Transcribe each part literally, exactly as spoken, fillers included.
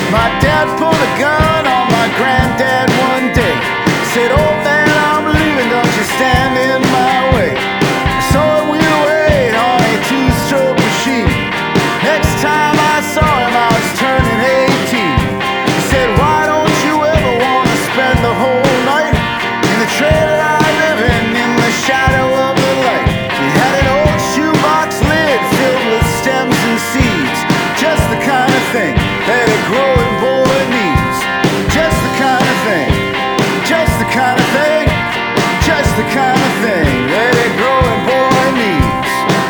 My dad pulled a gun on my granddad one day. Said, old man, I'm leaving, don't you stand in my way. So I wheeled away on a two-stroke machine. Next time I saw him, I was turning eighteen. He said, why don't you ever want to spend the whole night in the trailer I live in, in the shadow of the light? He had an old shoebox lid filled with stems and seeds, just the kind of thing that a growing boy needs. Just the kind of thing, just the kind of thing, just the kind of thing that a growing boy needs.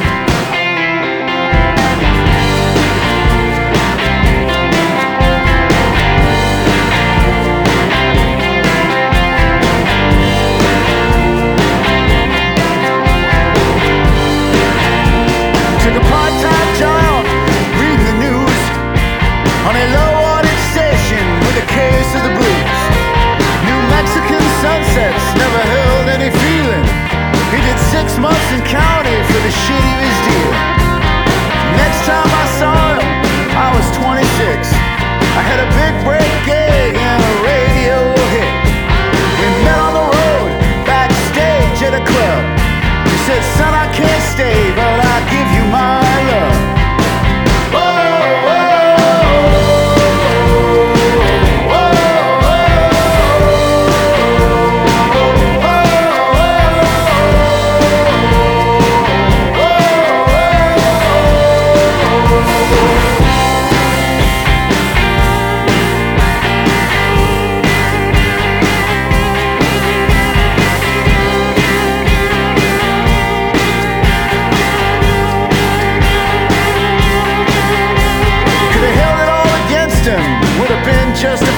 Took a part-time job reading the news on a low-wattage station with a case of the blues. New Mexican sunsets never held any feeling. He did six months in county for the shit he was dealing. Next time I saw him, I was twenty-six. I had a big break gig and a radio hit. We met on the road, backstage at a club. He said, son, I can't stay, but I'll give you my love. Just a